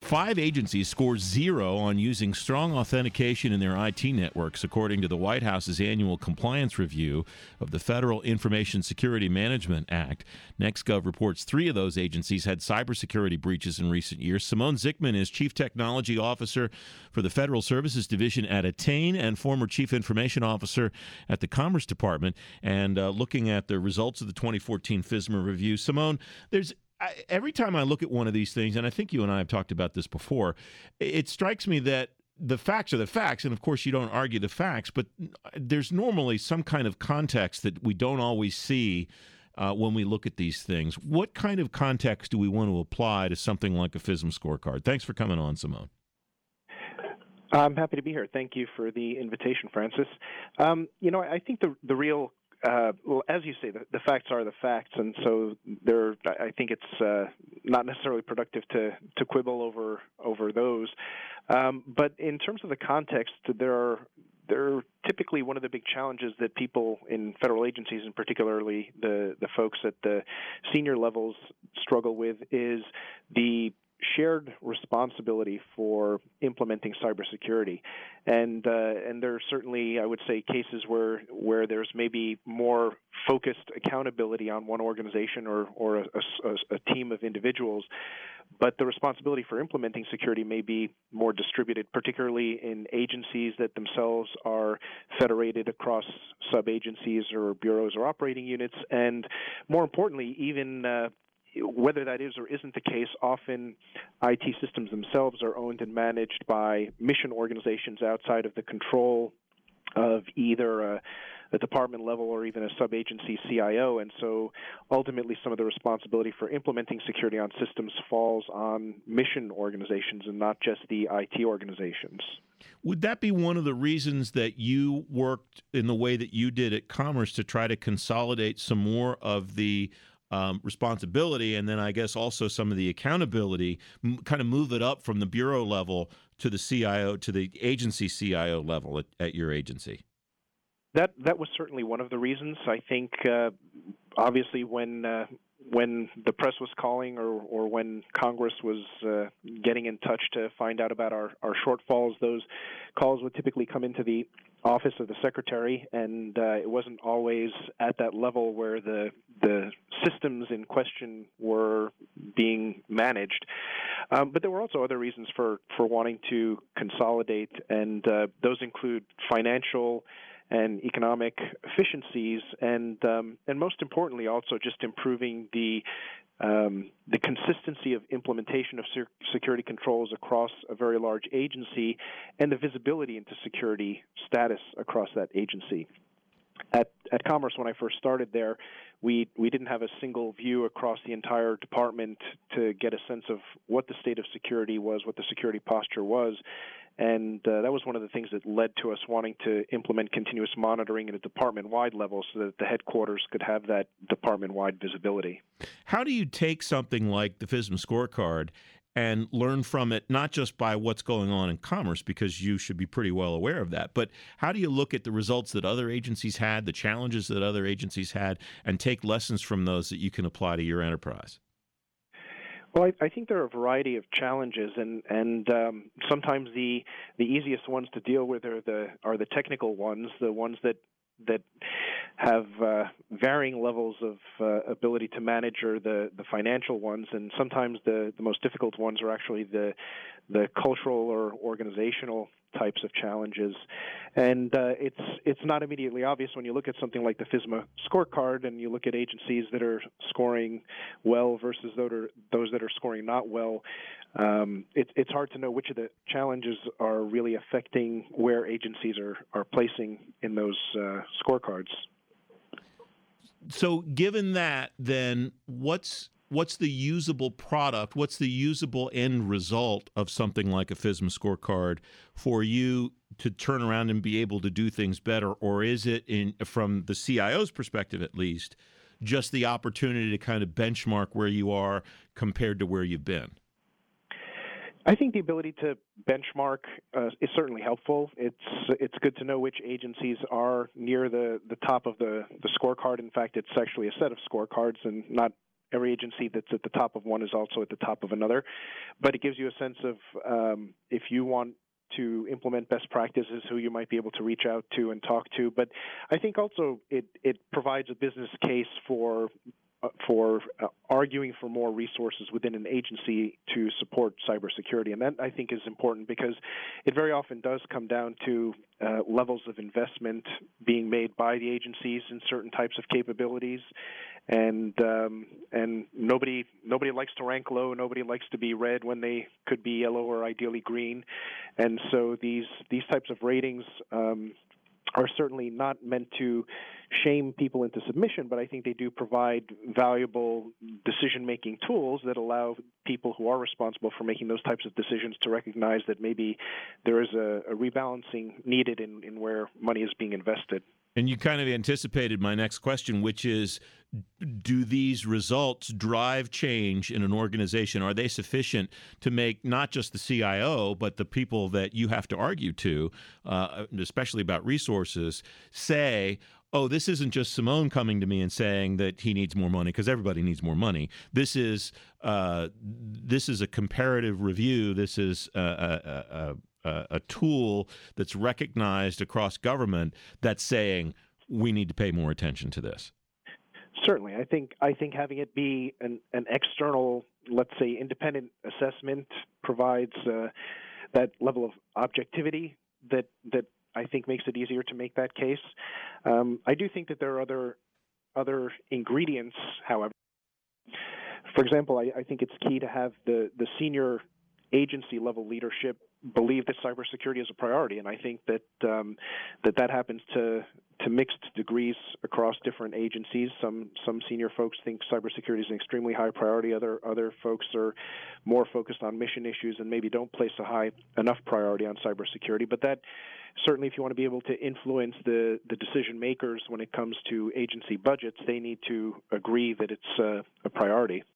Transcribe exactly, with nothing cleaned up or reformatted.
Five agencies score zero on using strong authentication in their I T networks, according to the White House's annual compliance review of the Federal Information Security Management Act. NextGov reports three of those agencies had cybersecurity breaches in recent years. Simone Zickman is Chief Technology Officer for the Federal Services Division at Attain and former Chief Information Officer at the Commerce Department. And uh, looking at the results of the twenty fourteen FISMA review, Simone, there's I, every time I look at one of these things, and I think you and I have talked about this before, it strikes me that the facts are the facts, and of course you don't argue the facts, but there's normally some kind of context that we don't always see uh, when we look at these things. What kind of context do we want to apply to something like a FISM scorecard? Thanks for coming on, Simone. I'm happy to be here. Thank you for the invitation, Francis. Um, you know, I think the the real Uh, well, as you say, the, the facts are the facts, and so there. I think it's uh, not necessarily productive to, to quibble over over those. Um, but in terms of the context, there are they're typically one of the big challenges that people in federal agencies, and particularly the the folks at the senior levels, struggle with is the shared responsibility for implementing cybersecurity, and uh, and there are certainly, I would say, cases where where there's maybe more focused accountability on one organization or or a, a, a team of individuals, but the responsibility for implementing security may be more distributed, particularly in agencies that themselves are federated across sub-agencies or bureaus or operating units, and more importantly, even uh, whether that is or isn't the case, often I T systems themselves are owned and managed by mission organizations outside of the control of either a, a department level or even a sub-agency C I O. And so ultimately some of the responsibility for implementing security on systems falls on mission organizations and not just the I T organizations. Would that be one of the reasons that you worked in the way that you did at Commerce to try to consolidate some more of the Um, responsibility, and then I guess also some of the accountability, m- kind of move it up from the bureau level to the C I O, to the agency C I O level at, at your agency? That that was certainly one of the reasons. I think uh, obviously when uh, when the press was calling or, or when Congress was uh, getting in touch to find out about our, our shortfalls, those calls would typically come into the office of the secretary, and uh, it wasn't always at that level where the the systems in question were being managed. Um, but there were also other reasons for, for wanting to consolidate, and uh, those include financial and economic efficiencies, and um, and most importantly, also just improving the um, the consistency of implementation of ser- security controls across a very large agency, and the visibility into security status across that agency. At at Commerce, when I first started there, we we didn't have a single view across the entire department to get a sense of what the state of security was, what the security posture was. And uh, that was one of the things that led to us wanting to implement continuous monitoring at a department-wide level so that the headquarters could have that department-wide visibility. How do you take something like the FISM scorecard and learn from it, not just by what's going on in Commerce, because you should be pretty well aware of that, but how do you look at the results that other agencies had, the challenges that other agencies had, and take lessons from those that you can apply to your enterprise? Well, I, I think there are a variety of challenges, and and um, sometimes the the easiest ones to deal with are the are the technical ones, the ones that that have uh, varying levels of uh, ability to manage, or the, the financial ones, and sometimes the, the most difficult ones are actually the the cultural or organizational types of challenges. And uh, it's it's not immediately obvious when you look at something like the FISMA scorecard and you look at agencies that are scoring well versus those, are, those that are scoring not well. Um, it, it's hard to know which of the challenges are really affecting where agencies are, are placing in those uh, scorecards. So given that, then what's what's the usable product, what's the usable end result of something like a FISMA scorecard for you to turn around and be able to do things better? Or is it, in from the C I O's perspective at least, just the opportunity to kind of benchmark where you are compared to where you've been? I think the ability to benchmark uh, is certainly helpful. It's it's good to know which agencies are near the, the top of the, the scorecard. In fact, it's actually a set of scorecards and not every agency that's at the top of one is also at the top of another, but it gives you a sense of um, if you want to implement best practices, who you might be able to reach out to and talk to. But I think also it, it provides a business case for uh, for uh, arguing for more resources within an agency to support cybersecurity. And that, I think, is important because it very often does come down to uh, levels of investment being made by the agencies in certain types of capabilities. And um, and nobody nobody likes to rank low. Nobody likes to be red when they could be yellow or ideally green. And so these these types of ratings um, are certainly not meant to shame people into submission, but I think they do provide valuable decision-making tools that allow people who are responsible for making those types of decisions to recognize that maybe there is a, a rebalancing needed in, in where money is being invested. And you kind of anticipated my next question, which is, do these results drive change in an organization? Are they sufficient to make not just the C I O, but the people that you have to argue to, uh, especially about resources, say, oh, this isn't just Simone coming to me and saying that he needs more money, because everybody needs more money. This is uh, this is a comparative review. This is a, a, a, a, a tool that's recognized across government that's saying we need to pay more attention to this. Certainly, I think I think having it be an, an external, let's say, independent assessment provides uh, that level of objectivity that that I think makes it easier to make that case. Um, I do think that there are other other ingredients, however. For example, I, I think it's key to have the, the senior agency level leadership believe that cybersecurity is a priority, and I think that um, that that happens to to mixed degrees across different agencies. Some some senior folks think cybersecurity is an extremely high priority. Other other folks are more focused on mission issues and maybe don't place a high enough priority on cybersecurity. But that certainly, if you want to be able to influence the the decision makers when it comes to agency budgets, they need to agree that it's uh, a priority.